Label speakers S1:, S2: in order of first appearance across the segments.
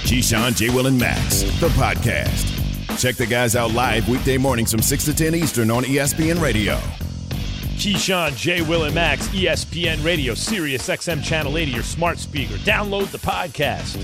S1: Keyshawn, J. Will, and Max, the podcast. Check the guys out live weekday mornings from 6 to 10 Eastern on ESPN Radio.
S2: Keyshawn, J. Will, and Max, ESPN Radio, Sirius XM Channel 80, your smart speaker. Download the podcast.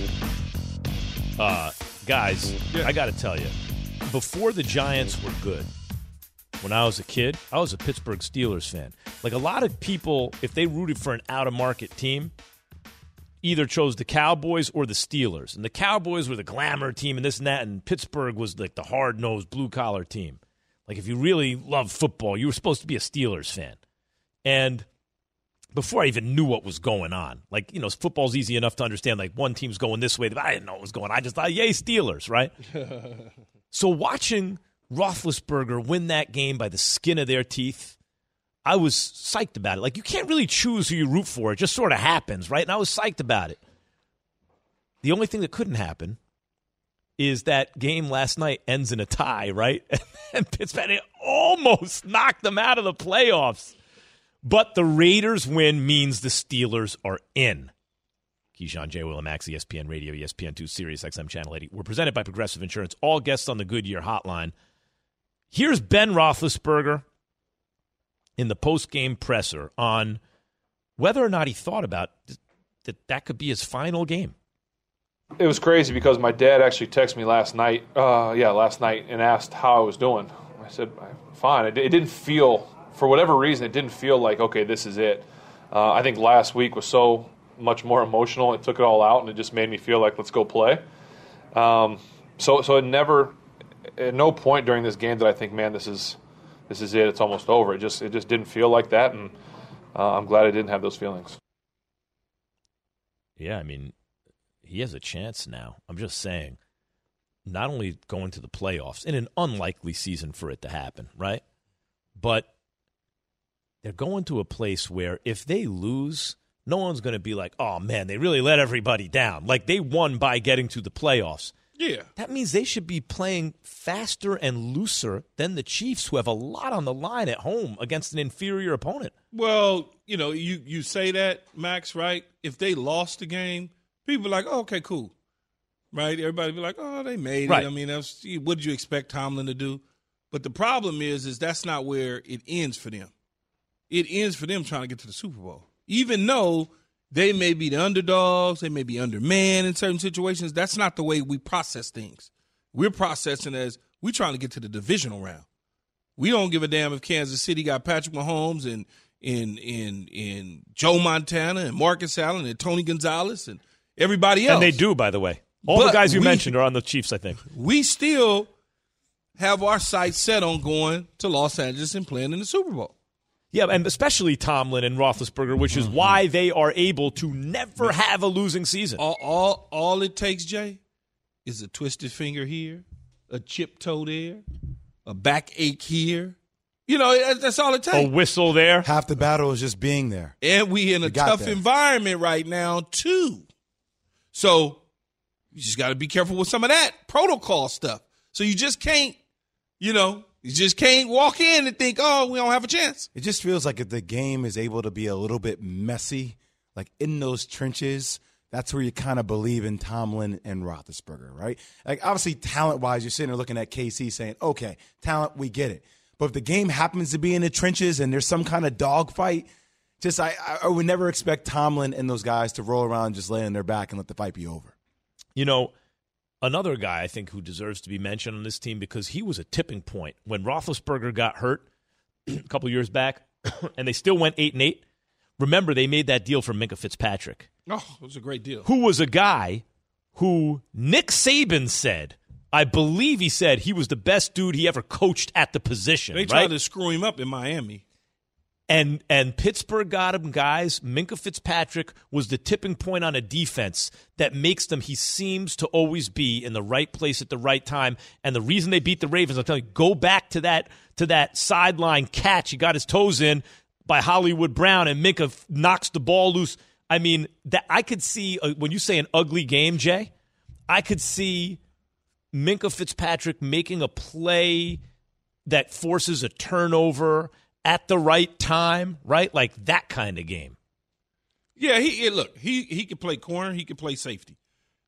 S2: Guys, I got to tell you, before the Giants were good, when I was a kid, I was a Pittsburgh Steelers fan. Like a lot of people, if they rooted for an out-of-market team, either chose the Cowboys or the Steelers. And the Cowboys were the glamour team and this and that, and Pittsburgh was like the hard-nosed, blue-collar team. Like if you really love football, you were supposed to be a Steelers fan. And before I even knew what was going on, like, you know, football's easy enough to understand, like one team's going this way. I didn't know what was going on. I just thought, yay, Steelers, right? So watching Roethlisberger win that game by the skin of their teeth, I was psyched about it. Like, you can't really choose who you root for. It just sort of happens, right? And I was psyched about it. The only thing that couldn't happen is that game last night ends in a tie, right? And Pittsburgh almost knocked them out of the playoffs. But the Raiders win means the Steelers are in. Keyshawn, J. Will, and Max, ESPN Radio, ESPN2, Sirius XM Channel 80. We're presented by Progressive Insurance. All guests on the Goodyear Hotline. Here's Ben Roethlisberger in the post-game presser on whether or not he thought about that could be his final game.
S3: It was crazy because my dad actually texted me last night, and asked how I was doing. I said, fine. It didn't feel, for whatever reason, it didn't feel like, okay, this is it. I think last week was so much more emotional. It took it all out, and it just made me feel like, let's go play. So it never, at no point during this game did I think, man, this is it. It's almost over. It just didn't feel like that, and I'm glad I didn't have those feelings.
S2: Yeah, I mean, he has a chance now. I'm just saying, not only going to the playoffs, in an unlikely season for it to happen, right? But they're going to a place where if they lose, no one's going to be like, oh, man, they really let everybody down. Like, they won by getting to the playoffs.
S4: Yeah.
S2: That means they should be playing faster and looser than the Chiefs, who have a lot on the line at home against an inferior opponent.
S4: Well, you know, you say that, Max, right? If they lost the game, people are like, oh, okay, cool. Right? Everybody be like, oh, they made it. I mean, what did you expect Tomlin to do? But the problem is that's not where it ends for them. It ends for them trying to get to the Super Bowl. Even though they may be the underdogs, they may be undermanned in certain situations, that's not the way we process things. We're processing as we're trying to get to the divisional round. We don't give a damn if Kansas City got Patrick Mahomes and Joe Montana and Marcus Allen and Tony Gonzalez and everybody else.
S2: And they do, by the way. All the guys you mentioned are on the Chiefs, I think.
S4: We still have our sights set on going to Los Angeles and playing in the Super Bowl.
S2: Yeah, and especially Tomlin and Roethlisberger, which is why they are able to never have a losing season.
S4: All it takes, Jay, is a twisted finger here, a chipped toe there, a backache here. You know, that's all it takes.
S2: A whistle there.
S5: Half the battle is just being there.
S4: And we in a tough environment right now, too. So you just got to be careful with some of that protocol stuff. So you just can't, you just can't walk in and think, oh, we don't have a chance.
S5: It just feels like if the game is able to be a little bit messy, like in those trenches, that's where you kind of believe in Tomlin and Roethlisberger, right? Like, obviously, talent-wise, you're sitting there looking at KC saying, okay, talent, we get it. But if the game happens to be in the trenches and there's some kind of dogfight, I would never expect Tomlin and those guys to roll around and just lay on their back and let the fight be over.
S2: You know, another guy I think who deserves to be mentioned on this team because he was a tipping point. When Roethlisberger got hurt a couple years back and they still went 8-8, remember they made that deal for Minkah Fitzpatrick.
S4: Oh, it was a great deal.
S2: Who was a guy who Nick Saban said, I believe he said he was the best dude he ever coached at the position.
S4: They tried to screw him up in Miami.
S2: And Pittsburgh got him, guys. Minkah Fitzpatrick was the tipping point on a defense that makes them, he seems to always be in the right place at the right time. And the reason they beat the Ravens, I'll tell you, go back to that sideline catch. He got his toes in by Hollywood Brown, and Minkah knocks the ball loose. I mean, that I could see, when you say an ugly game, Jay, I could see Minkah Fitzpatrick making a play that forces a turnover at the right time, right? Like that kind of game.
S4: Yeah, he could play corner, he could play safety.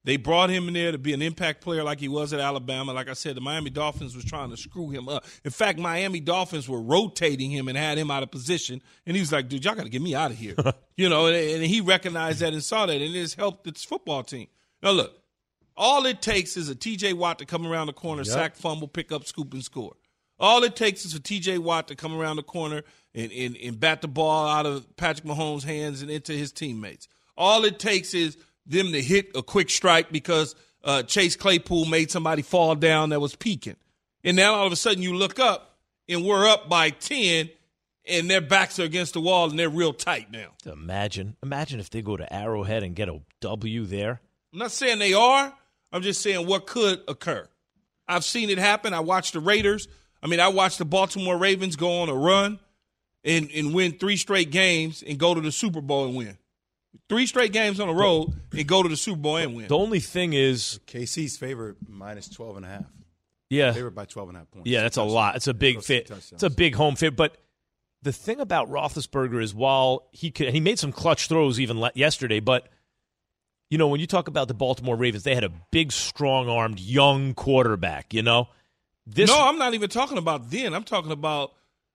S4: They brought him in there to be an impact player like he was at Alabama. Like I said, the Miami Dolphins was trying to screw him up. In fact, Miami Dolphins were rotating him and had him out of position. And he was like, dude, y'all got to get me out of here. And he recognized that and saw that, and it's helped its football team. Now, look, all it takes is a T.J. Watt to come around the corner, sack, fumble, pick up, scoop, and score. All it takes is for T.J. Watt to come around the corner and bat the ball out of Patrick Mahomes' hands and into his teammates. All it takes is them to hit a quick strike because Chase Claypool made somebody fall down that was peeking. And now all of a sudden you look up and we're up by 10 and their backs are against the wall and they're real tight now.
S2: Imagine if they go to Arrowhead and get a W there.
S4: I'm not saying they are. I'm just saying what could occur. I've seen it happen. I watched the Raiders. I watched the Baltimore Ravens go on a run and win 3 straight games and go to the Super Bowl and win. 3 straight games on the road and go to the Super Bowl and win.
S2: The only thing is
S5: KC's favorite minus 12.5.
S2: Yeah.
S5: Favorite by 12.5 points.
S2: Yeah, that's a lot. It's a big fit. It's a big home fit. But the thing about Roethlisberger is while he made some clutch throws even yesterday, but when you talk about the Baltimore Ravens, they had a big, strong-armed, young quarterback, No,
S4: I'm not even talking about then. I'm talking about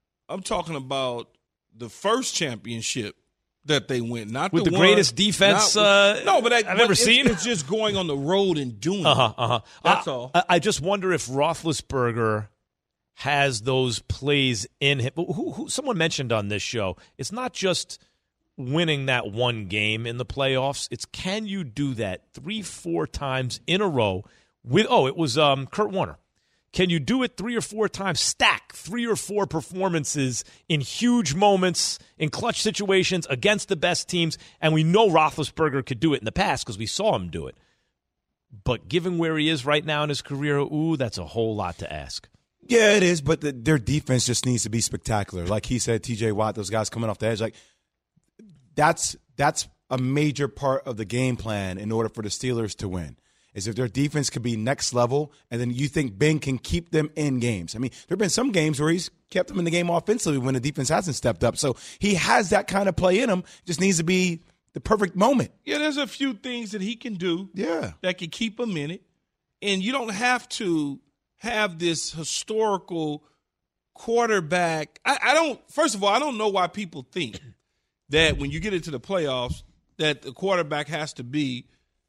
S4: the first championship that they win, not
S2: with the
S4: one,
S2: greatest defense
S4: I've ever
S2: seen.
S4: It's just going on the road and doing it. That's all.
S2: I just wonder if Roethlisberger has those plays in him. Who someone mentioned on this show, it's not just winning that one game in the playoffs. It's can you do that 3-4 times in a row with it was Kurt Warner. Can you do it 3 or 4 times, stack 3 or 4 performances in huge moments, in clutch situations against the best teams? And we know Roethlisberger could do it in the past because we saw him do it. But given where he is right now in his career, that's a whole lot to ask.
S5: Yeah, it is, but their defense just needs to be spectacular. Like he said, T.J. Watt, those guys coming off the edge, like that's a major part of the game plan in order for the Steelers to win. Is if their defense could be next level, and then you think Ben can keep them in games. There have been some games where he's kept them in the game offensively when the defense hasn't stepped up. So he has that kind of play in him. Just needs to be the perfect moment.
S4: Yeah, there's a few things that he can do that can keep him in it. And you don't have to have this historical quarterback. First of all, I don't know why people think that when you get into the playoffs that the quarterback has to be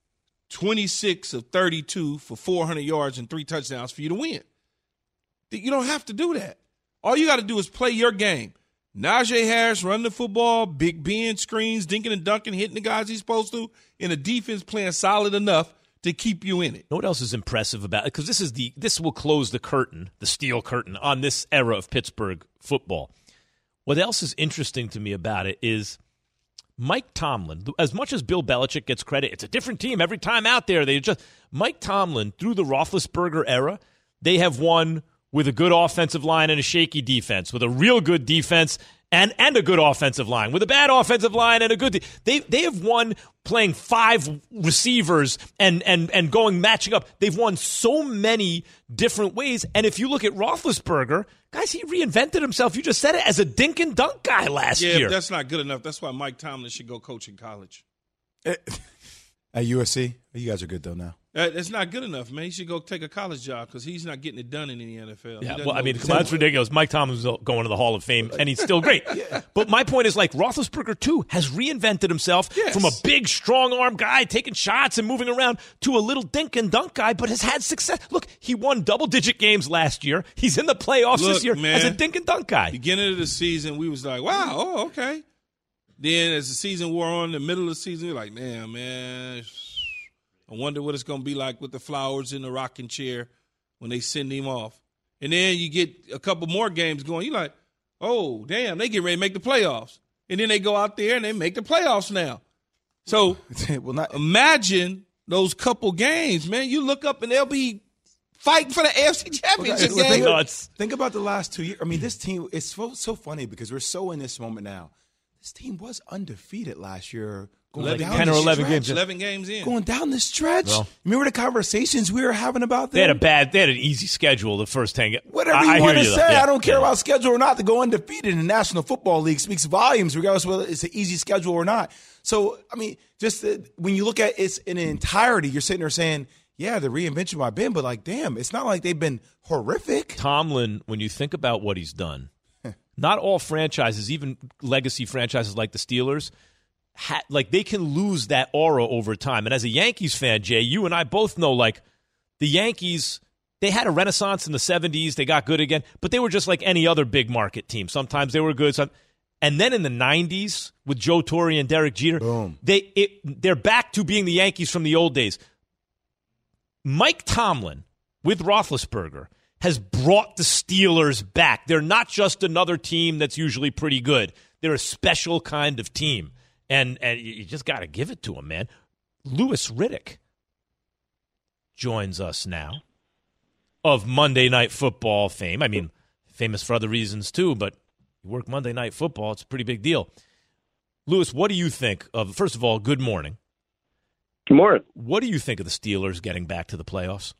S4: 26 of 32 for 400 yards and 3 touchdowns for you to win. You don't have to do that. All you got to do is play your game. Najee Harris running the football, Big Ben screens, dinking and dunking, hitting the guys he's supposed to, and a defense playing solid enough to keep you in it.
S2: Know what else is impressive about it? Because this will close the curtain, the steel curtain, on this era of Pittsburgh football. What else is interesting to me about it is Mike Tomlin, as much as Bill Belichick gets credit, it's a different team every time out there. Mike Tomlin, through the Roethlisberger era, they have won with a good offensive line and a shaky defense, with a real good defense and a good offensive line, with a bad offensive line and a good they have won playing 5 receivers and matching up. They've won so many different ways. And if you look at Roethlisberger, guys, he reinvented himself. You just said it as a dink and dunk guy last year.
S4: Yeah, that's not good enough. That's why Mike Tomlin should go coach in college.
S5: At USC? You guys are good, though, now.
S4: That's not good enough, man. He should go take a college job because he's not getting it done in the NFL.
S2: Yeah, that's ridiculous. Mike Tomlin's going to the Hall of Fame, and he's still great. But my point is, Roethlisberger, too, has reinvented himself from a big, strong-arm guy taking shots and moving around to a little dink-and-dunk guy, but has had success. Look, he won double-digit games last year. He's in the playoffs this year as a dink-and-dunk guy.
S4: Beginning of the season, we was like, wow, okay. Then as the season wore on, the middle of the season, we're like, man, I wonder what it's going to be like with the flowers in the rocking chair when they send him off. And then you get a couple more games going. You're like, oh, damn, they get ready to make the playoffs. And then they go out there and they make the playoffs now. So imagine those couple games, man. You look up and they'll be fighting for the AFC Championship game.
S5: Think about the last 2 years. This team is so funny because we're so in this moment now. This team was undefeated last year Going down
S2: 10 or
S5: the
S2: 11
S5: stretch.
S2: games.
S4: 11 games in.
S5: Going down the stretch.
S2: Well,
S5: remember the conversations we were having about
S2: They
S5: them?
S2: had an easy schedule the first 10 games.
S5: Whatever you want to say. I don't care about schedule or not. To go undefeated in the National Football League speaks volumes, regardless of whether it's an easy schedule or not. So, I mean, just when you look at it in entirety, you're sitting there saying, yeah, the reinvention might have been, but like, damn, it's not like they've been horrific.
S2: Tomlin, when you think about what he's done, not all franchises, even legacy franchises like the Steelers, they can lose that aura over time. And as a Yankees fan, Jay, you and I both know, like, the Yankees, they had a renaissance in the 70s. They got good again, but they were just like any other big market team. Sometimes they were good. And then in the 90s with Joe Torre and Derek Jeter,
S5: boom,
S2: they're back to being the Yankees from the old days. Mike Tomlin with Roethlisberger has brought the Steelers back. They're not just another team that's usually pretty good. They're a special kind of team. And you just got to give it to him, man. Louis Riddick joins us now of Monday Night Football fame. I mean, famous for other reasons too, but you work Monday Night Football, it's a pretty big deal. Louis, what do you think of, first of all, good morning.
S6: Good morning.
S2: What do you think of the Steelers getting back to the playoffs?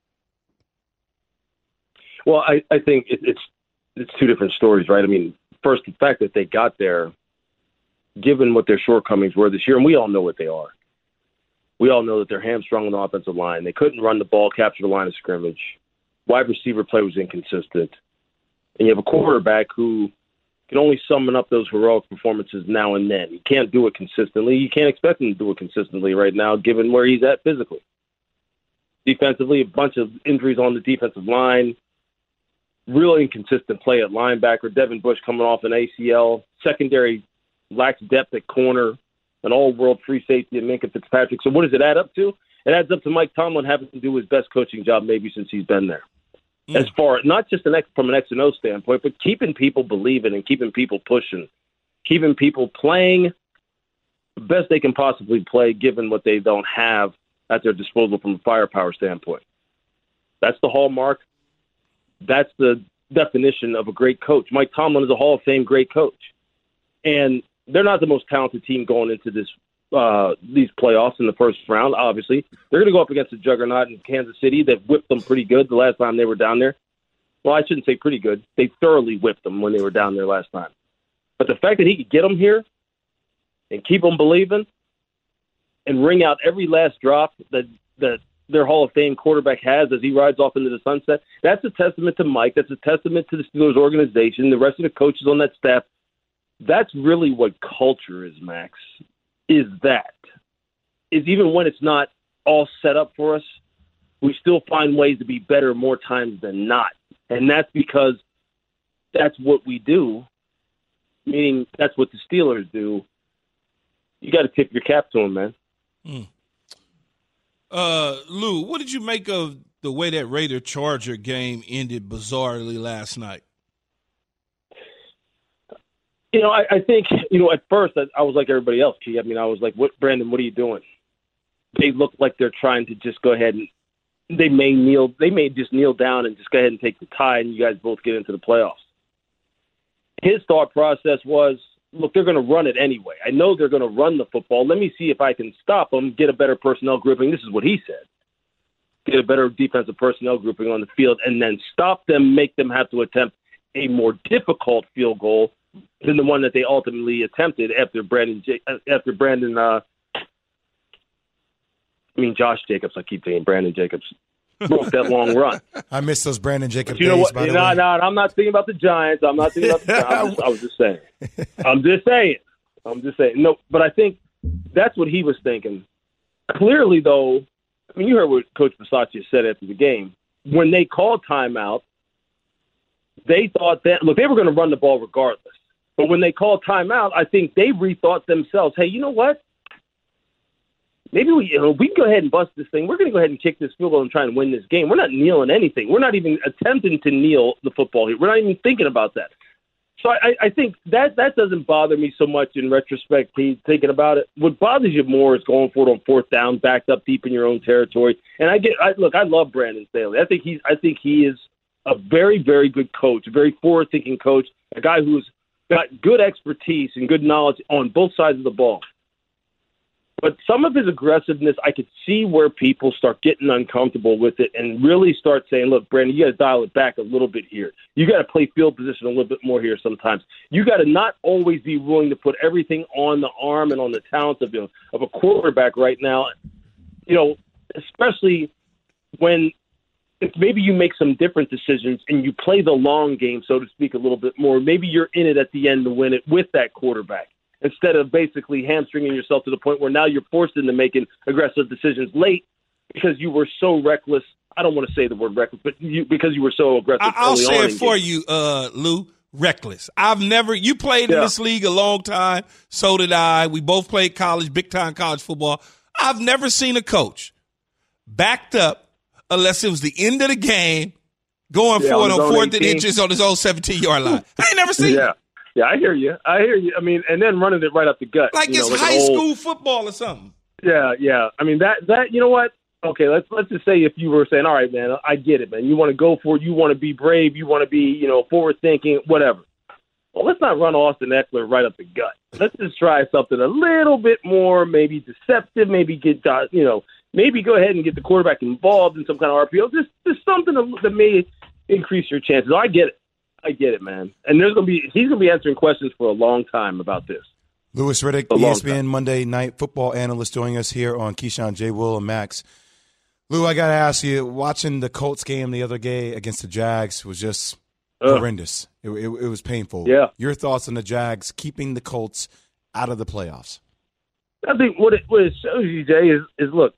S6: Well, I think it's two different stories, right? I mean, first, the fact that they got there, given what their shortcomings were this year, and we all know what they are. We all know that they're hamstrung on the offensive line. They couldn't run the ball, capture the line of scrimmage. Wide receiver play was inconsistent. And you have a quarterback who can only summon up those heroic performances now and then. He can't do it consistently. You can't expect him to do it consistently right now, given where he's at physically. Defensively, a bunch of injuries on the defensive line. Really inconsistent play at linebacker. Devin Bush coming off an ACL. Secondary lacks depth at corner. An all-world free safety in Minkah Fitzpatrick. So what does it add up to? It adds up to Mike Tomlin having to do his best coaching job maybe since he's been there. As far, not just from an X and O standpoint, but keeping people believing and keeping people pushing, keeping people playing the best they can possibly play given what they don't have at their disposal from a firepower standpoint. That's the hallmark. That's the definition of a great coach. Mike Tomlin is a Hall of Fame great coach. And they're not the most talented team going into these playoffs in the first round, obviously. They're going to go up against a juggernaut in Kansas City that whipped them pretty good the last time they were down there. Well, I shouldn't say pretty good. They thoroughly whipped them when they were down there last time. But the fact that he could get them here and keep them believing and wring out every last drop that their Hall of Fame quarterback has as he rides off into the sunset, that's a testament to Mike. That's a testament to the Steelers organization, the rest of the coaches on that staff. That's really what culture is, Max. Is even when it's not all set up for us, we still find ways to be better more times than not. And that's because that's what we do, meaning that's what the Steelers do. You got to tip your cap to them, man.
S4: Lou, what did you make of the way that Raider-Charger game ended bizarrely last night?
S6: I think, at first I was like everybody else, Key. I mean, I was like, Brandon, what are you doing? They look like they're trying to just go ahead and they may just kneel down and just go ahead and take the tie and you guys both get into the playoffs. His thought process was, look, they're going to run it anyway. I know they're going to run the football. Let me see if I can stop them, get a better personnel grouping. This is what he said. Get a better defensive personnel grouping on the field and then stop them, make them have to attempt a more difficult field goal than the one that they ultimately attempted after Josh Jacobs. I keep saying Brandon Jacobs broke that long run.
S5: I miss those Brandon Jacobs
S6: days,
S5: what?
S6: By the way. No, I'm not thinking about the Giants. I'm not thinking about the Giants. I was just saying. I'm just saying. No, but I think that's what he was thinking. Clearly, though, I mean, you heard what Coach Bisaccia said after the game. When they called timeout, they thought that, look, they were going to run the ball regardless. But when they called timeout, I think they rethought themselves, hey, you know what? Maybe we can go ahead and bust this thing. We're going to go ahead and kick this field goal and try and win this game. We're not kneeling anything. We're not even attempting to kneel the football here. We're not even thinking about that. So I think that doesn't bother me so much in retrospect, Pete, thinking about it. What bothers you more is going for it on fourth down, backed up deep in your own territory. And I love Brandon Staley. I think he is a very, very good coach, a very forward-thinking coach, a guy who's got good expertise and good knowledge on both sides of the ball. But some of his aggressiveness, I could see where people start getting uncomfortable with it and really start saying, look, Brandon, you got to dial it back a little bit here. You got to play field position a little bit more here sometimes. You got to not always be willing to put everything on the arm and on the talents of a quarterback right now, especially when if maybe you make some different decisions and you play the long game, so to speak, a little bit more. Maybe you're in it at the end to win it with that quarterback, instead of basically hamstringing yourself to the point where now you're forced into making aggressive decisions late because you were so reckless. I don't want to say the word reckless, but because you were so aggressive.
S4: I'll say it for you, Lou. Reckless. You played in this league a long time. So did I. We both played college, big time college football. I've never seen a coach backed up unless it was the end of the game going for it on 4th and inches on his own 17-yard line. I ain't never seen it.
S6: Yeah, I hear you. I mean, and then running it right up the gut.
S4: Like it's high school football or something.
S6: Yeah. I mean, that you know what? Okay, let's just say if you were saying, all right, man, I get it, man. You want to go for it. You want to be brave. You want to be, forward-thinking, whatever. Well, let's not run Austin Eckler right up the gut. Let's just try something a little bit more, maybe deceptive, maybe maybe go ahead and get the quarterback involved in some kind of RPO. Just something that may increase your chances. I get it, man. And he's going to be answering questions for a long time about this.
S5: Louis Riddick, ESPN Monday Night Football analyst, joining us here on Keyshawn, J. Will, and Max. Lou, I got to ask you, watching the Colts game the other day against the Jags was just horrendous. It was painful.
S6: Yeah.
S5: Your thoughts on the Jags keeping the Colts out of the playoffs?
S6: I think what it shows you, Jay, is look,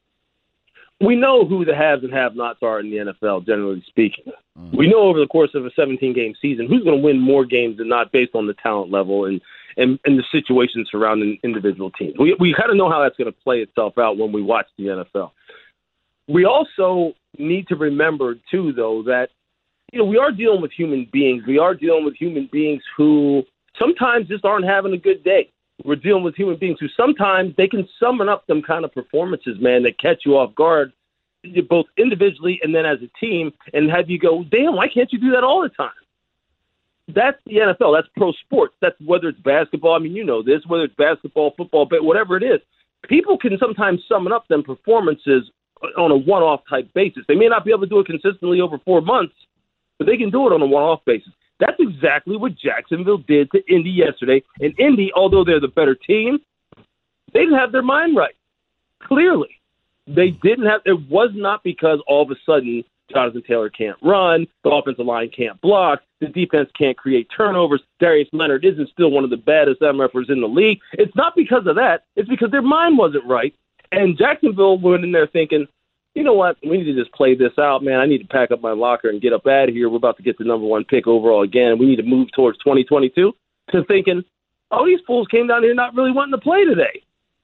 S6: we know who the haves and have-nots are in the NFL, generally speaking. We know over the course of a 17-game season who's going to win more games than not based on the talent level and the situation surrounding individual teams. We kind of know how that's going to play itself out when we watch the NFL. We also need to remember, too, though, that we are dealing with human beings. We are dealing with human beings who sometimes just aren't having a good day. We're dealing with human beings who sometimes they can summon up them kind of performances, man, that catch you off guard, both individually and then as a team, and have you go, damn, why can't you do that all the time? That's the NFL. That's pro sports. That's whether it's basketball. I mean, you know this, whether it's basketball, football, but whatever it is. People can sometimes summon up them performances on a one-off type basis. They may not be able to do it consistently over 4 months, but they can do it on a one-off basis. That's exactly what Jacksonville did to Indy yesterday. And Indy, although they're the better team, they didn't have their mind right. Clearly. They didn't have – it was not because all of a sudden Jonathan Taylor can't run, the offensive line can't block, the defense can't create turnovers, Darius Leonard isn't still one of the baddest MFers in the league. It's not because of that. It's because their mind wasn't right. And Jacksonville went in there thinking, you know what, we need to just play this out, man. I need to pack up my locker and get up out of here. We're about to get the number 1 pick overall again. We need to move towards 2022 to thinking, oh, these fools came down here not really wanting to play today.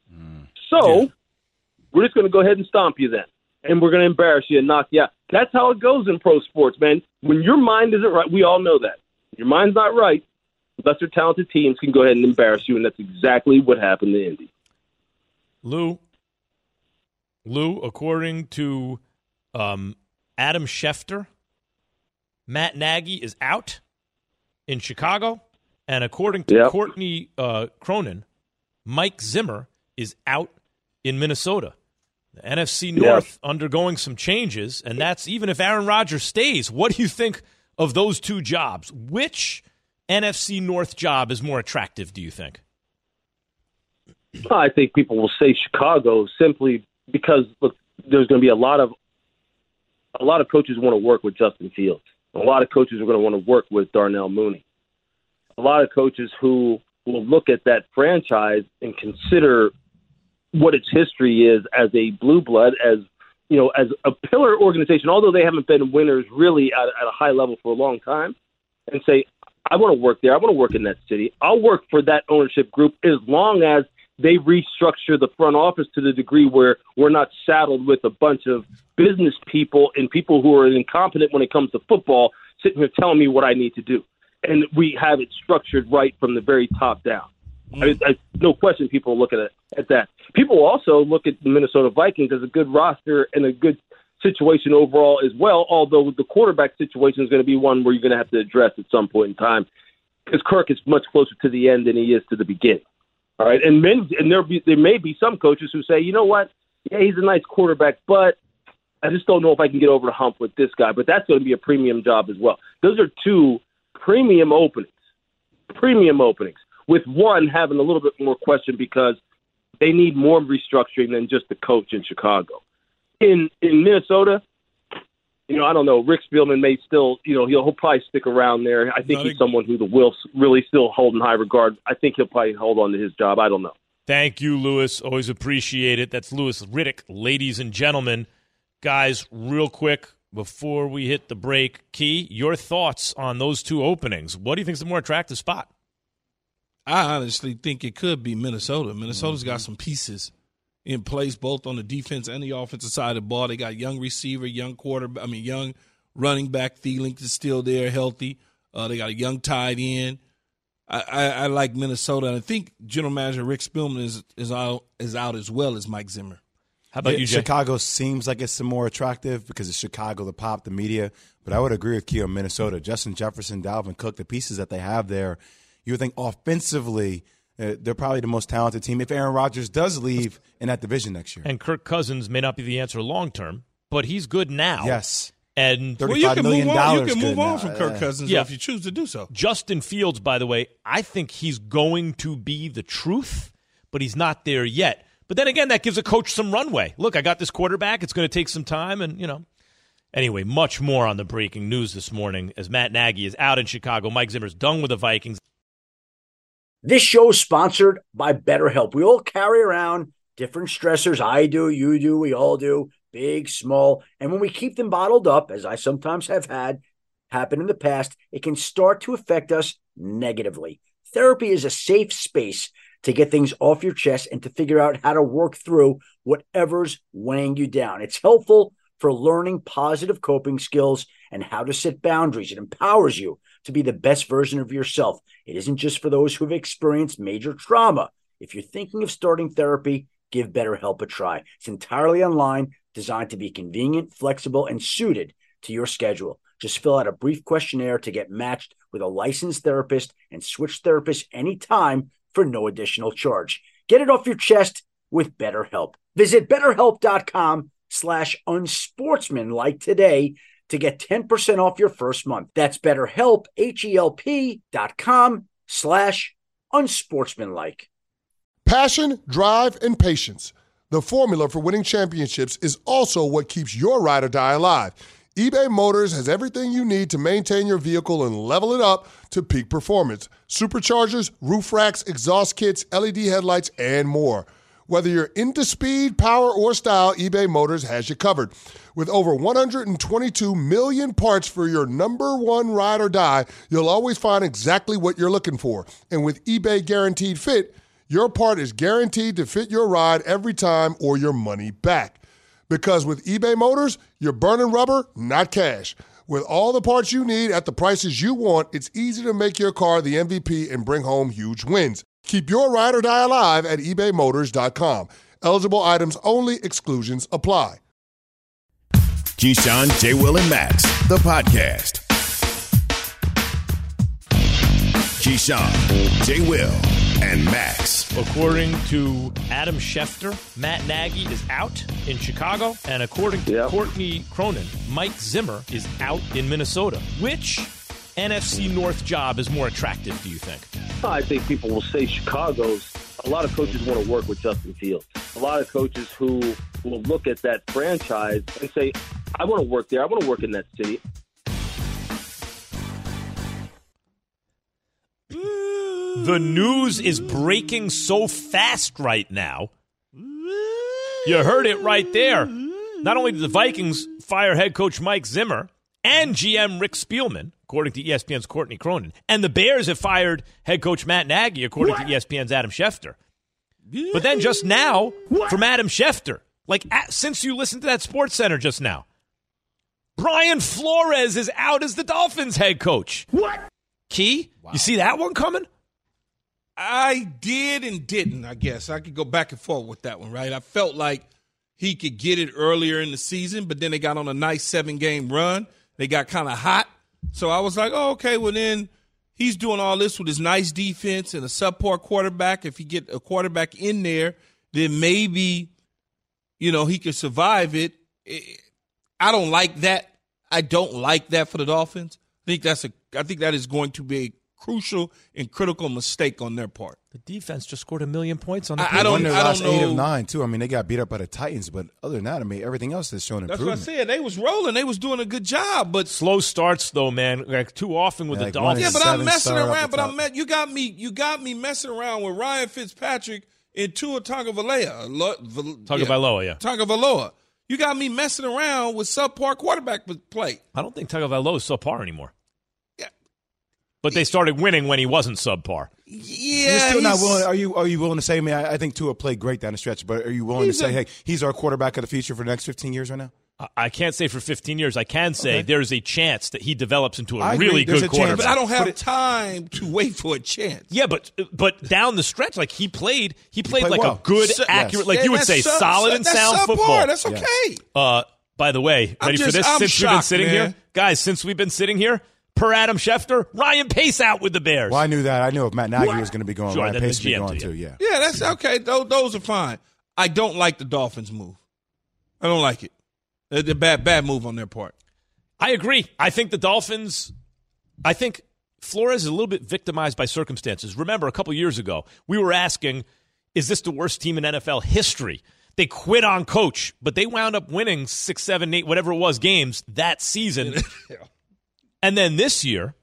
S6: We're just going to go ahead and stomp you then, and we're going to embarrass you and knock you out. That's how it goes in pro sports, man. When your mind isn't right, we all know that. Your mind's not right, lesser talented teams can go ahead and embarrass you, and that's exactly what happened to Indy.
S2: Lou, according to Adam Schefter, Matt Nagy is out in Chicago, and according to Courtney Cronin, Mike Zimmer is out in Minnesota. The NFC North undergoing some changes, and that's even if Aaron Rodgers stays. What do you think of those two jobs? Which NFC North job is more attractive, do you think?
S6: I think people will say Chicago simply because, look, there's going to be a lot of coaches want to work with Justin Fields. A lot of coaches are going to want to work with Darnell Mooney. A lot of coaches who will look at that franchise and consider what its history is as a blue blood, as a pillar organization, although they haven't been winners really at a high level for a long time, and say, I want to work there. I want to work in that city. I'll work for that ownership group as long as they restructure the front office to the degree where we're not saddled with a bunch of business people and people who are incompetent when it comes to football sitting here telling me what I need to do. And we have it structured right from the very top down. No question people look at that. People also look at the Minnesota Vikings as a good roster and a good situation overall as well, although the quarterback situation is going to be one where you're going to have to address at some point in time because Kirk is much closer to the end than he is to the beginning. All right, and there may be some coaches who say, you know what, yeah, he's a nice quarterback, but I just don't know if I can get over the hump with this guy. But that's going to be a premium job as well. Those are two premium openings, with one having a little bit more question because they need more restructuring than just the coach in Chicago. In Minnesota, I don't know. Rick Spielman may still, he'll probably stick around there. I think he's someone who the Wilfs really still hold in high regard. I think he'll probably hold on to his job. I don't know.
S2: Thank you, Louis. Always appreciate it. That's Louis Riddick, ladies and gentlemen. Guys, real quick, before we hit the break, Key, your thoughts on those two openings. What do you think is the more attractive spot?
S4: I honestly think it could be Minnesota. Minnesota's got some pieces in place, both on the defense and the offensive side of the ball. They got young receiver, young running back. Thielen is still there, healthy. They got a young tight end. I like Minnesota, and I think General Manager Rick Spielman is out as well as Mike Zimmer.
S2: How about you, Jay?
S5: Chicago seems like it's more attractive because it's Chicago, the pop, the media. But I would agree with Key on Minnesota. Justin Jefferson, Dalvin Cook, the pieces that they have there, you would think offensively they're probably the most talented team if Aaron Rodgers does leave in that division next year.
S2: And Kirk Cousins may not be the answer long term, but he's good now.
S5: Yes.
S2: And
S4: $35 million. You can move on from Kirk Cousins if you choose to do so.
S2: Justin Fields, by the way, I think he's going to be the truth, but he's not there yet. But then again, that gives a coach some runway. Look, I got this quarterback. It's going to take some time, and Anyway, much more on the breaking news this morning as Matt Nagy is out in Chicago. Mike Zimmer's done with the Vikings.
S7: This show is sponsored by BetterHelp. We all carry around different stressors. I do, you do, we all do, big, small. And when we keep them bottled up, as I sometimes have had happen in the past, it can start to affect us negatively. Therapy is a safe space to get things off your chest and to figure out how to work through whatever's weighing you down. It's helpful for learning positive coping skills and how to set boundaries. It empowers you to be the best version of yourself. It isn't just for those who've experienced major trauma. If you're thinking of starting therapy, give BetterHelp a try. It's entirely online, designed to be convenient, flexible, and suited to your schedule. Just fill out a brief questionnaire to get matched with a licensed therapist and switch therapists anytime for no additional charge. Get it off your chest with BetterHelp. Visit BetterHelp.com/unsportsmanlike today to get 10% off your first month. That's BetterHelp, HELP.com/unsportsmanlike.
S8: Passion, drive, and patience. The formula for winning championships is also what keeps your ride or die alive. eBay Motors has everything you need to maintain your vehicle and level it up to peak performance. Superchargers, roof racks, exhaust kits, LED headlights, and more. Whether you're into speed, power, or style, eBay Motors has you covered. With over 122 million parts for your number one ride or die, you'll always find exactly what you're looking for. And with eBay Guaranteed Fit, your part is guaranteed to fit your ride every time or your money back. Because with eBay Motors, you're burning rubber, not cash. With all the parts you need at the prices you want, it's easy to make your car the MVP and bring home huge wins. Keep your ride or die alive at ebaymotors.com. Eligible items only. Exclusions apply.
S1: Keyshawn, J. Will, and Max, the podcast. Keyshawn, J. Will, and Max.
S2: According to Adam Schefter, Matt Nagy is out in Chicago. And according to Courtney Cronin, Mike Zimmer is out in Minnesota. Which NFC North job is more attractive, do you think?
S6: I think people will say Chicago's. A lot of coaches want to work with Justin Fields. A lot of coaches who will look at that franchise and say, I want to work there. I want to work in that city.
S2: The news is breaking so fast right now. You heard it right there. Not only did the Vikings fire head coach Mike Zimmer and GM Rick Spielman, according to ESPN's Courtney Cronin, and the Bears have fired head coach Matt Nagy, according to ESPN's Adam Schefter. But then just now, from Adam Schefter, since you listened to that Sports Center just now, Brian Flores is out as the Dolphins head coach.
S4: What?
S2: Key, You see that one coming?
S4: I did and didn't, I guess. I could go back and forth with that one, right? I felt like he could get it earlier in the season, but then they got on a nice 7-game run. They got kind of hot. So I was like, oh, okay, well then he's doing all this with his nice defense and a subpar quarterback. If he get a quarterback in there, then maybe, he could survive it. I don't like that. I don't like that for the Dolphins. I think that is going to be a crucial and critical mistake on their part.
S2: The defense just scored 1 million points on the
S5: I don't know. Last
S4: know.
S5: 8 of 9 too. I mean, they got beat up by the Titans, but other than that, I mean, everything else has shown improvement.
S4: That's what I said. They was rolling. They was doing a good job, but
S2: slow starts though, man. Like too often with the Dolphins.
S4: Yeah, but I'm messing around. But you got me messing around with Ryan Fitzpatrick and Tua Tagovailoa. Tagovailoa. You got me messing around with subpar quarterback play.
S2: I don't think Tagovailoa is subpar anymore. Yeah, but they started winning when he wasn't subpar.
S5: Yeah, you're still not willing. Are you willing to say? I mean, I think Tua played great down the stretch, but are you willing to say, hey, he's our quarterback of the future for the next 15 years right now?
S2: I can't say for 15 years. I can say there's a chance that he develops into a really good quarterback.
S4: But I don't have time to wait for a chance.
S2: Yeah, but down the stretch, like he played like well. A good, accurate, like you would say, solid and sound football.
S4: That's okay.
S2: By the way, ready for this? Since we've been sitting here, guys, since we've been sitting here, per Adam Schefter, Ryan Pace out with the Bears.
S5: Well, I knew that. I knew if Matt Nagy was going to be going, Ryan Pace would be going too. Yeah,
S4: that's okay. Those are fine. I don't like the Dolphins' move. I don't like it. It's a bad move on their part.
S2: I agree. I think Flores is a little bit victimized by circumstances. Remember, a couple years ago, we were asking, is this the worst team in NFL history? They quit on coach, but they wound up winning 6, 7, 8, whatever it was, games that season. And then this year,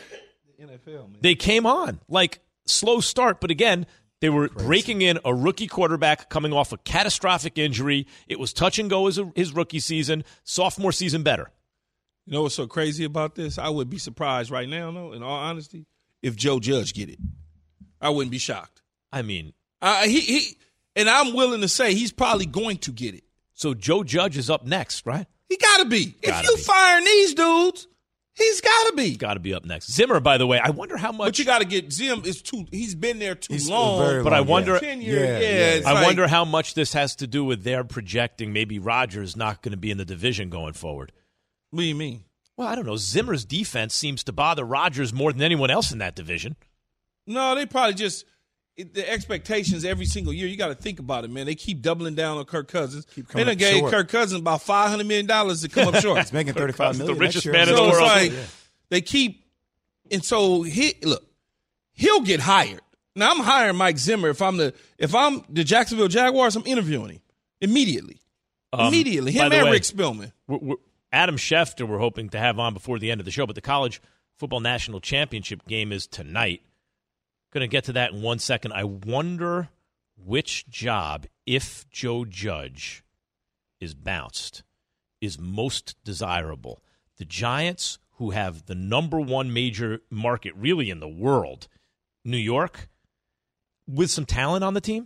S2: they came on. Like, slow start, but again, they were breaking in a rookie quarterback coming off a catastrophic injury. It was touch and go as his rookie season. Sophomore season better.
S4: You know what's so crazy about this? I would be surprised right now, though, in all honesty, if Joe Judge get it. I wouldn't be shocked.
S2: I mean,
S4: and I'm willing to say he's probably going to get it.
S2: So Joe Judge is up next, right?
S4: He got to be. If you firing these dudes, he's got to be.
S2: Got to be up next. Zimmer, by the way, I wonder how much.
S4: But you got to get Zim. He's been there too long.
S2: But I wonder.
S4: 10 years.
S2: I wonder how much this has to do with their projecting maybe Rodgers not going to be in the division going forward.
S4: What do you mean?
S2: Well, I don't know. Zimmer's defense seems to bother Rodgers more than anyone else in that division.
S4: No, they probably just the expectations every single year. You got to think about it, man. They keep doubling down on Kirk Cousins. They done gave Kirk Cousins about $500 million to come up short.
S5: He's making $35 million.
S2: The richest man in the world.
S4: Like, they keep, and so he'll get hired. Now I'm hiring Mike Zimmer if I'm the Jacksonville Jaguars. I'm interviewing him immediately. Immediately, him and Rick Spielman.
S2: Adam Schefter we're hoping to have on before the end of the show, but the College Football National Championship game is tonight. Going to get to that in 1 second. I wonder which job, if Joe Judge is bounced, is most desirable. The Giants, who have the number one major market really in the world, New York, with some talent on the team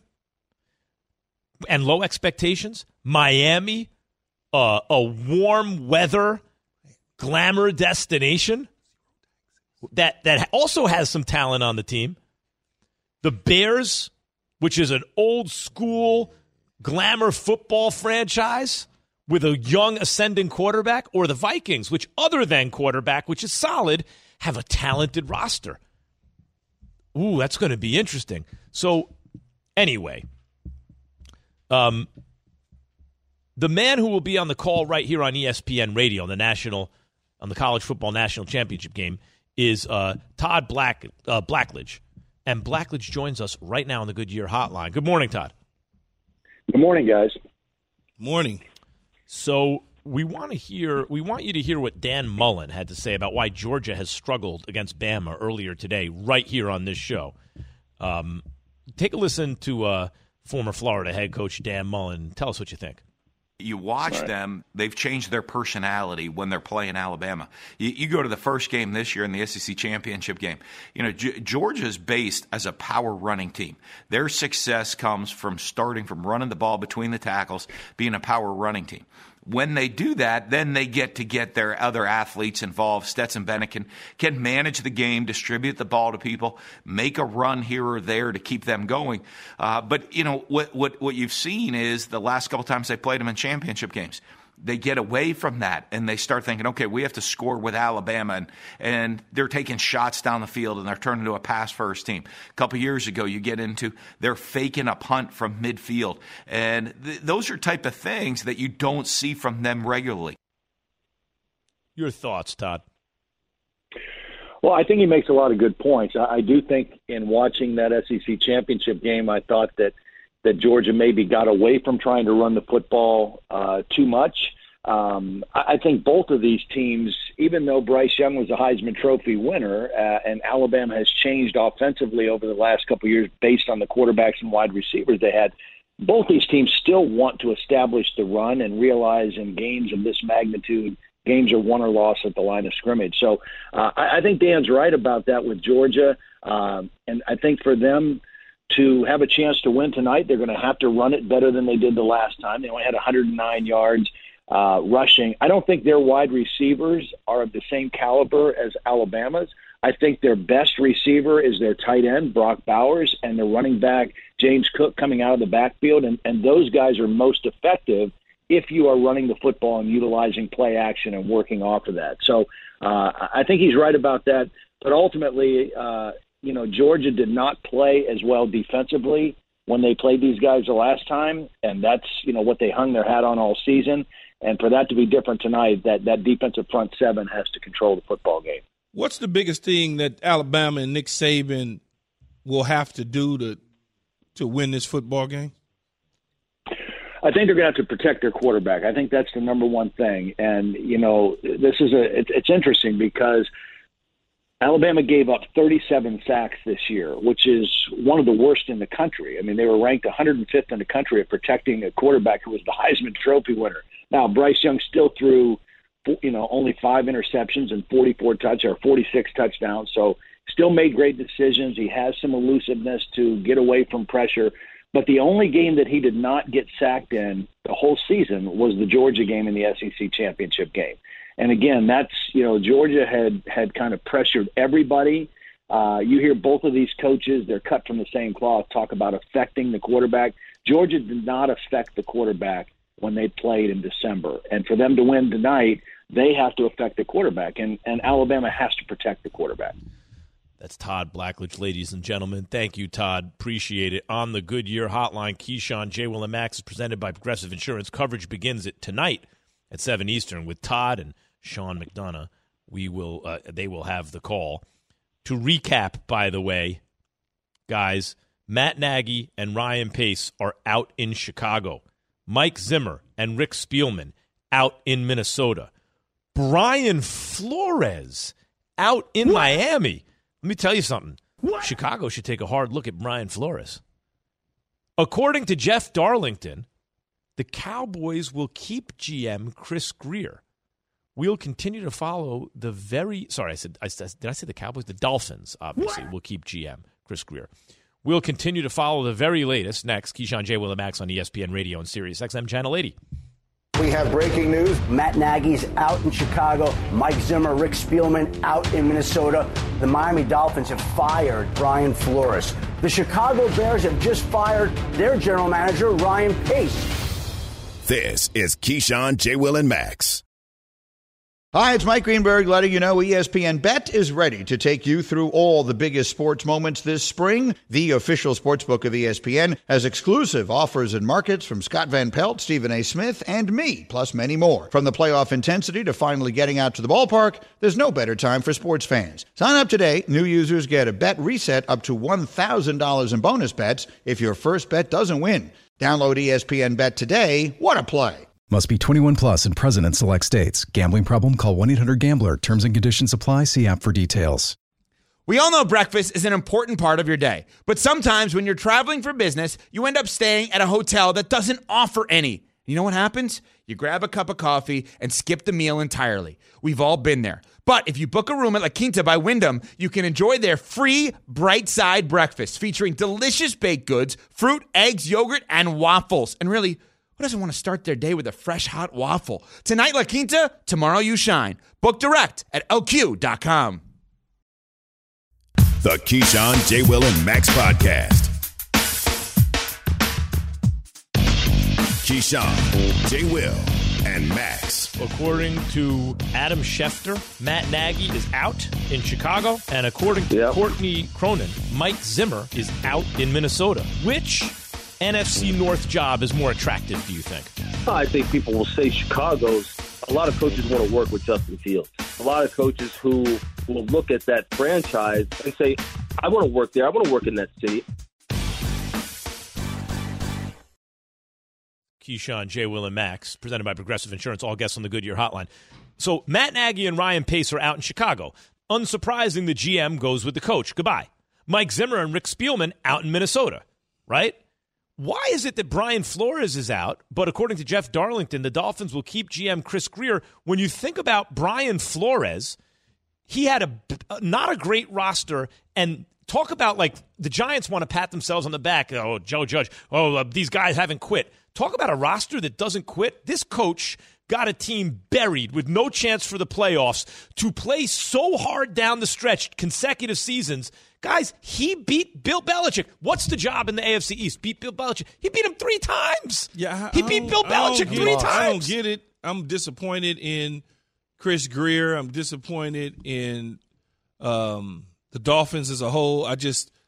S2: and low expectations. Miami, a warm weather glamour destination that also has some talent on the team. The Bears, which is an old school glamour football franchise with a young ascending quarterback, or the Vikings, which other than quarterback, which is solid, have a talented roster. Ooh, that's going to be interesting. So, anyway, the man who will be on the call right here on ESPN Radio on the College Football National Championship game is Todd Blackledge. And Blackledge joins us right now on the Goodyear Hotline. Good morning, Todd.
S9: Good morning, guys.
S4: Morning.
S2: So we want you to hear what Dan Mullen had to say about why Georgia has struggled against Bama earlier today, right here on this show. Take a listen to former Florida head coach Dan Mullen. Tell us what you think.
S10: You watch them, they've changed their personality when they're playing Alabama. You go to the first game this year in the SEC championship game. You know, Georgia's based as a power running team. Their success comes from starting from running the ball between the tackles, being a power running team. When they do that, then they get their other athletes involved. Stetson Bennett can manage the game, distribute the ball to people, make a run here or there to keep them going. But you know what you've seen is the last couple times they played them in championship games, they get away from that and they start thinking, okay, we have to score with Alabama, and they're taking shots down the field and they're turning into a pass-first team. A couple years ago, you get into they're faking a punt from midfield, and those are type of things that you don't see from them regularly.
S2: Your thoughts, Todd?
S6: Well, I think he makes a lot of good points. I do think in watching that SEC championship game, I thought that Georgia maybe got away from trying to run the football too much. I think both of these teams, even though Bryce Young was a Heisman Trophy winner and Alabama has changed offensively over the last couple of years based on the quarterbacks and wide receivers they had, both these teams still want to establish the run and realize in games of this magnitude, games are won or lost at the line of scrimmage. So I think Dan's right about that with Georgia. And I think for them to have a chance to win tonight, they're going to have to run it better than they did the last time. They only had 109 yards rushing. I don't think their wide receivers are of the same caliber as Alabama's. I think their best receiver is their tight end, Brock Bowers, and their running back, James Cook, coming out of the backfield. And those guys are most effective if you are running the football and utilizing play action and working off of that. So I think he's right about that. But ultimately, Georgia did not play as well defensively when they played these guys the last time, and that's, what they hung their hat on all season. And for that to be different tonight, that defensive front seven has to control the football game.
S4: What's the biggest thing that Alabama and Nick Saban will have to do to win this football game?
S6: I think they're going to have to protect their quarterback. I think that's the number one thing. And, it's interesting because Alabama gave up 37 sacks this year, which is one of the worst in the country. I mean, they were ranked 105th in the country at protecting a quarterback who was the Heisman Trophy winner. Now, Bryce Young still threw, only 5 interceptions and 46 touchdowns. So still made great decisions. He has some elusiveness to get away from pressure. But the only game that he did not get sacked in the whole season was the Georgia game in the SEC championship game. And again, that's, Georgia had kind of pressured everybody. You hear both of these coaches, they're cut from the same cloth, talk about affecting the quarterback. Georgia did not affect the quarterback when they played in December. And for them to win tonight, they have to affect the quarterback. And Alabama has to protect the quarterback.
S2: That's Todd Blackledge, ladies and gentlemen. Thank you, Todd. Appreciate it. On the Goodyear Hotline, Keyshawn, J. Will, and Max is presented by Progressive Insurance. Coverage begins tonight at 7 Eastern with Todd and Sean McDonough. They will have the call. To recap, by the way, guys, Matt Nagy and Ryan Pace are out in Chicago. Mike Zimmer and Rick Spielman out in Minnesota. Brian Flores out in Miami. Let me tell you something. Chicago should take a hard look at Brian Flores. According to Jeff Darlington, the Cowboys will keep GM Chris Grier. We'll continue to follow the did I say the Cowboys? The Dolphins, obviously, will keep GM Chris Grier. We'll continue to follow the very latest. Next, Keyshawn, J. Will, and Max on ESPN Radio and Sirius XM Channel 80.
S11: We have breaking news. Matt Nagy's out in Chicago. Mike Zimmer, Rick Spielman out in Minnesota. The Miami Dolphins have fired Brian Flores. The Chicago Bears have just fired their general manager, Ryan Pace.
S1: This is Keyshawn, J. Will, and Max.
S12: Hi, it's Mike Greenberg letting you know ESPN Bet is ready to take you through all the biggest sports moments this spring. The official sportsbook of ESPN has exclusive offers and markets from Scott Van Pelt, Stephen A. Smith, and me, plus many more. From the playoff intensity to finally getting out to the ballpark, there's no better time for sports fans. Sign up today. New users get a bet reset up to $1,000 in bonus bets if your first bet doesn't win. Download ESPN Bet today. What a play.
S13: Must be 21 plus and present in select states. Gambling problem? Call 1-800-GAMBLER. Terms and conditions apply. See app for details.
S14: We all know breakfast is an important part of your day. But sometimes when you're traveling for business, you end up staying at a hotel that doesn't offer any. You know what happens? You grab a cup of coffee and skip the meal entirely. We've all been there. But if you book a room at La Quinta by Wyndham, you can enjoy their free Bright Side breakfast featuring delicious baked goods, fruit, eggs, yogurt, and waffles. And really, who doesn't want to start their day with a fresh, hot waffle? Tonight, La Quinta, tomorrow you shine. Book direct at LQ.com.
S1: The Keyshawn, J. Will, and Max podcast. Keyshawn, J. Will, and Max.
S2: According to Adam Schefter, Matt Nagy is out in Chicago. And according to Courtney Cronin, Mike Zimmer is out in Minnesota. Which NFC North job is more attractive, do you think?
S6: I think people will say Chicago's. A lot of coaches want to work with Justin Fields. A lot of coaches who will look at that franchise and say, I want to work there. I want to work in that city.
S2: Keyshawn, J. Will, and Max, presented by Progressive Insurance, all guests on the Goodyear Hotline. So Matt Nagy and Ryan Pace are out in Chicago. Unsurprising, the GM goes with the coach. Goodbye. Mike Zimmer and Rick Spielman out in Minnesota, right? Why is it that Brian Flores is out, but according to Jeff Darlington, the Dolphins will keep GM Chris Grier? When you think about Brian Flores, he had not a great roster, and talk about like the Giants want to pat themselves on the back. Oh, Joe Judge, these guys haven't quit. Talk about a roster that doesn't quit. This coach got a team buried with no chance for the playoffs to play so hard down the stretch, consecutive seasons. Guys, he beat Bill Belichick. What's the job in the AFC East? Beat Bill Belichick. He beat him 3 times.
S4: Yeah,
S2: he beat Bill Belichick 3 times.
S4: I don't get it. I'm disappointed in Chris Grier. I'm disappointed in the Dolphins as a whole. I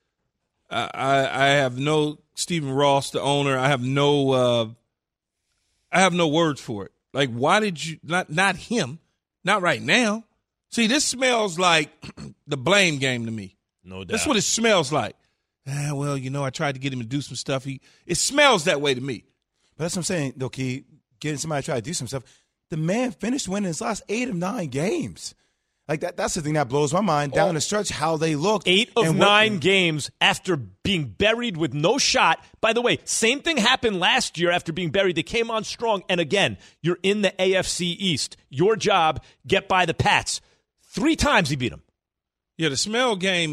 S4: have no Stephen Ross, the owner. I have no words for it. Like, why did you not him? Not right now. See, this smells like the blame game to me.
S2: No doubt.
S4: That's what it smells like. Well, I tried to get him to do some stuff. It smells that way to me.
S5: But that's what I'm saying, though, Key. Getting somebody to try to do some stuff. The man finished winning his last 8 of 9 games. Like that's the thing that blows my mind down the stretch, how they looked.
S2: 8 of 9 games after being buried with no shot. By the way, same thing happened last year after being buried. They came on strong. And again, you're in the AFC East. Your job, get by the Pats. 3 times he beat them.
S4: Yeah, the smell game,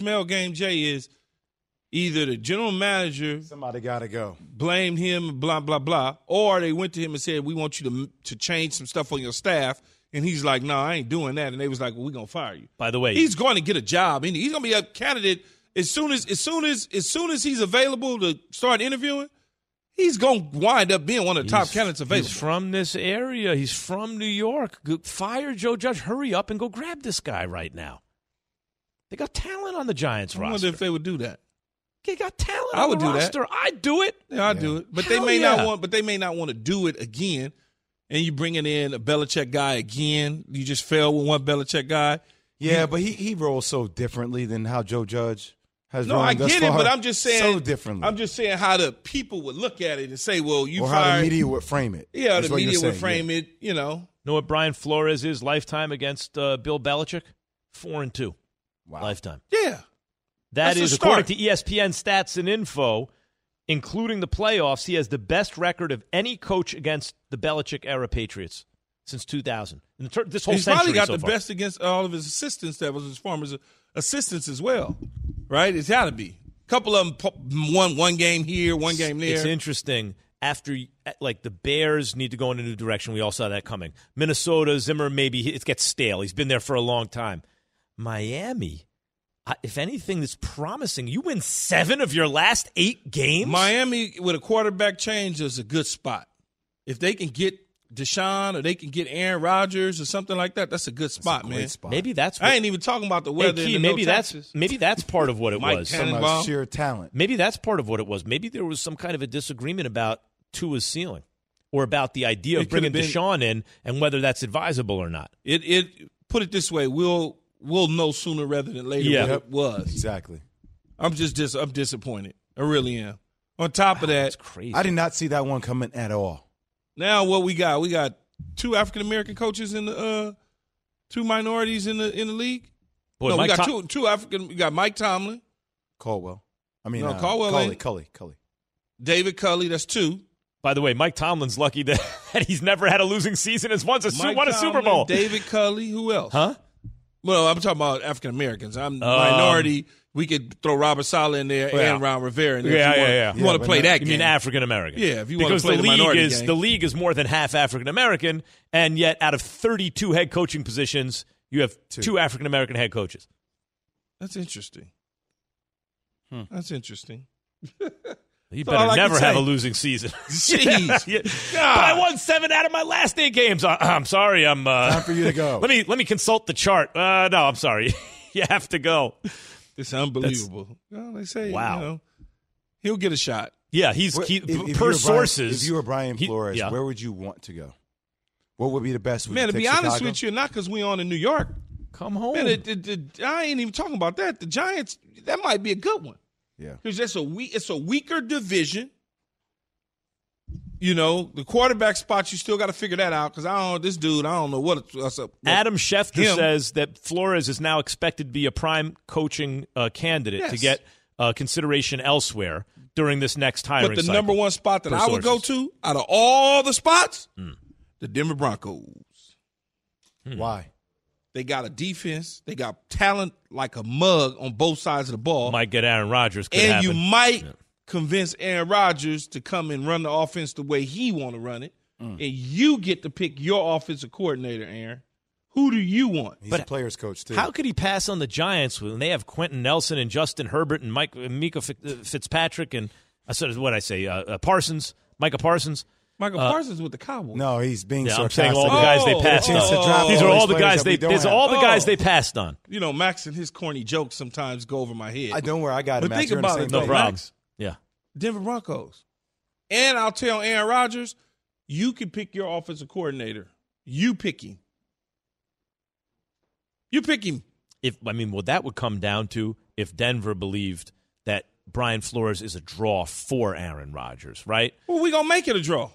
S4: Jay, is either the general manager.
S5: Somebody got to go.
S4: Blamed him, blah, blah, blah. Or they went to him and said, we want you to change some stuff on your staff. And he's like, no, I ain't doing that. And they was like, well, we're going to fire you.
S2: By the way,
S4: he's going to get a job. He's going to be a candidate as soon as he's available to start interviewing. He's going to wind up being one of the top candidates available.
S2: He's from this area. He's from New York. Fire Joe Judge. Hurry up and go grab this guy right now. They got talent on the Giants roster.
S4: I wonder if they would do that.
S2: They got talent on the roster. I'd do it.
S4: Yeah, I'd do it. But they may not want. But they may not want to do it again. And you bringing in a Belichick guy again. You just fell with one Belichick guy.
S5: Yeah, but he rolls so differently than how Joe Judge has run.
S4: No, I get it, but I'm just saying
S5: so differently.
S4: I'm just saying how the people would look at it and say, "Well, you fired."
S5: Or how the media would frame it.
S4: Yeah, the media would frame it.
S2: Know what Brian Flores is lifetime against Bill Belichick? 4-2.
S5: Wow,
S4: Yeah,
S2: lifetime.
S4: That's
S2: is according to ESPN stats and info. Including the playoffs, he has the best record of any coach against the Belichick-era Patriots since 2000. This whole
S4: He's
S2: century
S4: probably got
S2: so
S4: the
S2: far.
S4: best against all of his assistants that was his former assistants as well, right? It's got to be. A couple of them, one game here, one game there.
S2: It's interesting. After, the Bears need to go in a new direction. We all saw that coming. Minnesota, Zimmer, maybe it gets stale. He's been there for a long time. Miami, if anything, that's promising. You win 7 of your last 8 games?
S4: Miami, with a quarterback change, is a good spot. If they can get Deshaun or they can get Aaron Rodgers or something like that, that's a good spot, man.
S5: Spot.
S2: Maybe that's
S4: I ain't even talking about the weather.
S2: Key,
S4: and
S2: maybe that's part of what it was.
S5: Some sheer talent.
S2: Maybe that's part of what it was. Maybe there was some kind of a disagreement about Tua's ceiling or about the idea of bringing Deshaun in and whether that's advisable or not.
S4: It put it this way, we'll know sooner rather than later what it was.
S5: Exactly.
S4: I'm disappointed. I really am. On top of that,
S2: that's crazy.
S5: I did not see that one coming at all.
S4: Now what we got 2 African American coaches in the 2 minorities in the league.
S2: Boy,
S4: no,
S2: Mike
S4: we got two African. We got Mike Tomlin,
S5: Caldwell.
S4: Culley. David Culley. That's 2.
S2: By the way, Mike Tomlin's lucky that he's never had a losing season. Has won a Super Bowl.
S4: David Culley. Who else?
S2: Huh?
S4: Well, I'm talking about African Americans. I'm minority. We could throw Robert Saleh in there and Ron Rivera in there.
S2: Yeah.
S4: You want to play that game?
S2: You mean African American?
S4: Yeah, if you want to play the minority game.
S2: The league is more than half African American, and yet out of 32 head coaching positions, you have 2 African American head coaches.
S4: That's interesting. That's interesting.
S2: You better never have a losing season.
S4: Jeez.
S2: Yeah. But I won 7 out of my last 8 games. I'm sorry.
S5: Time for you to go.
S2: Let me consult the chart. No, I'm sorry. You have to go.
S4: It's unbelievable. They say,
S2: wow.
S4: He'll get a shot.
S2: Yeah, per sources.
S5: If you were Brian Flores, where would you want to go? What would be the best?
S4: Man, to be honest with you, not because we on in New York.
S2: Come home.
S4: Man, I ain't even talking about that. The Giants, that might be a good one.
S5: Yeah,
S4: because it's a weaker division. The quarterback spots, you still got to figure that out because I don't know what's up.
S2: Adam Schefter says that Flores is now expected to be a prime coaching candidate to get consideration elsewhere during this next hiring cycle.
S4: But the number one spot that I would go to out of all the spots, the Denver Broncos.
S5: Why?
S4: They got a defense. They got talent like a mug on both sides of the ball.
S2: Might get Aaron Rodgers.
S4: And you might convince Aaron Rodgers to come and run the offense the way he want to run it. And you get to pick your offensive coordinator, Aaron. Who do you want?
S5: He's a player's coach, too.
S2: How could he pass on the Giants when they have Quentin Nelson and Justin Herbert and Micah Fitzpatrick and Parsons, Micah Parsons?
S4: Micah Parsons with the Cowboys.
S5: No, he's being sarcastic.
S2: I'm saying all the guys they passed on. These are all the guys they passed on.
S4: Max and his corny jokes sometimes go over my head.
S5: I don't worry. I got it,
S4: But
S5: Max.
S4: think about it, though,
S2: No problem.
S4: Max.
S2: Yeah.
S4: Denver Broncos. And I'll tell Aaron Rodgers, you can pick your offensive coordinator. You pick him. You pick him.
S2: That would come down to if Denver believed that Brian Flores is a draw for Aaron Rodgers, right?
S4: Well, we're going to make it a draw.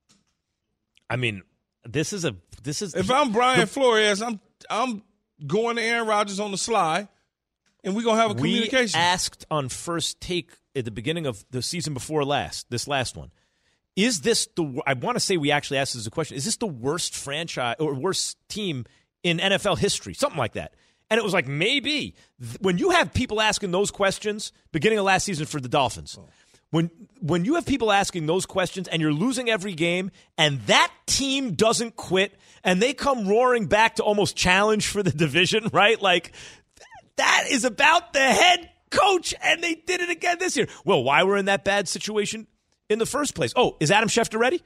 S2: This is
S4: if I'm Brian Flores, I'm going to Aaron Rodgers on the sly, and we're going to have a communication.
S2: We asked on First Take at the beginning of the season before this last one, is this I want to say we actually asked this as a question, is this the worst franchise or worst team in NFL history? Something like that. And it was like, maybe. When you have people asking those questions, beginning of last season for the Dolphins, when you have people asking those questions and you're losing every game and that team doesn't quit and they come roaring back to almost challenge for the division, right? Like, that is about the head coach, and they did it again this year. Well, why we're in that bad situation in the first place? Oh, is Adam Schefter ready?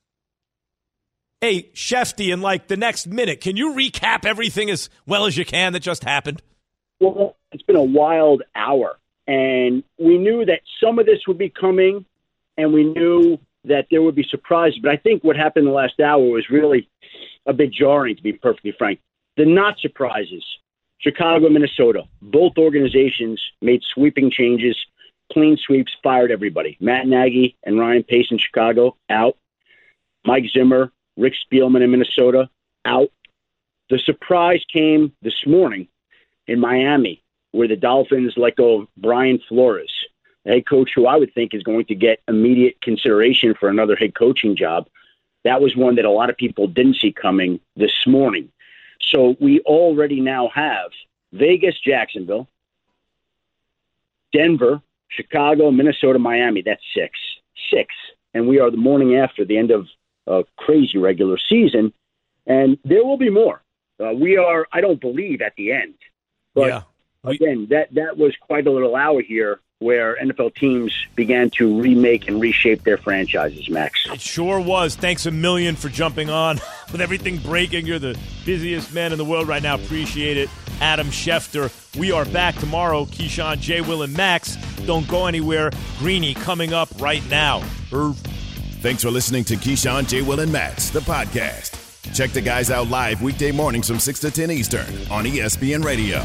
S2: Hey, Shefty, in like the next minute, can you recap everything as well as you can that just happened?
S7: Well, it's been a wild hour. And we knew that some of this would be coming, and we knew that there would be surprises. But I think what happened in the last hour was really a bit jarring, to be perfectly frank. The not surprises, Chicago, Minnesota, both organizations made sweeping changes, clean sweeps, fired everybody. Matt Nagy and Ryan Pace in Chicago, out. Mike Zimmer, Rick Spielman in Minnesota, out. The surprise came this morning in Miami, where the Dolphins let go of Brian Flores, a head coach who I would think is going to get immediate consideration for another head coaching job. That was one that a lot of people didn't see coming this morning. So we already now have Vegas, Jacksonville, Denver, Chicago, Minnesota, Miami. That's six. And we are the morning after the end of a crazy regular season. And there will be more. We are, I don't believe, at the end. But again, that was quite a little hour here where NFL teams began to remake and reshape their franchises, Max.
S2: It sure was. Thanks a million for jumping on with everything breaking. You're the busiest man in the world right now. Appreciate it. Adam Schefter. We are back tomorrow. Keyshawn, J. Will, and Max. Don't go anywhere. Greeny coming up right now.
S1: Thanks for listening to Keyshawn, J. Will, and Max, the podcast. Check the guys out live weekday mornings from 6 to 10 Eastern on ESPN Radio.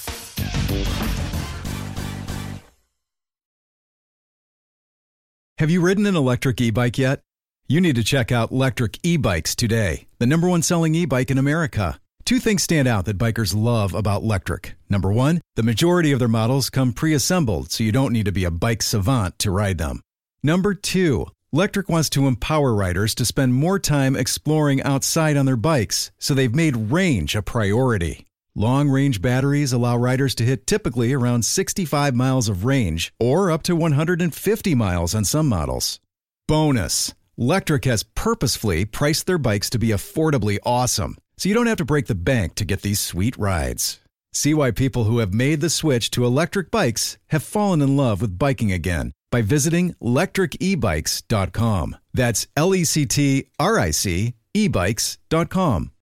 S13: Have you ridden an electric e-bike yet? You need to check out Lectric E-Bikes today, the #1 selling e-bike in America. Two things stand out that bikers love about Lectric. Number one, the majority of their models come pre-assembled, so you don't need to be a bike savant to ride them. Number two, Lectric wants to empower riders to spend more time exploring outside on their bikes, so they've made range a priority. Long-range batteries allow riders to hit typically around 65 miles of range or up to 150 miles on some models. Bonus, Lectric has purposefully priced their bikes to be affordably awesome, so you don't have to break the bank to get these sweet rides. See why people who have made the switch to electric bikes have fallen in love with biking again by visiting lectricebikes.com. That's LECTRIC ebikes.com.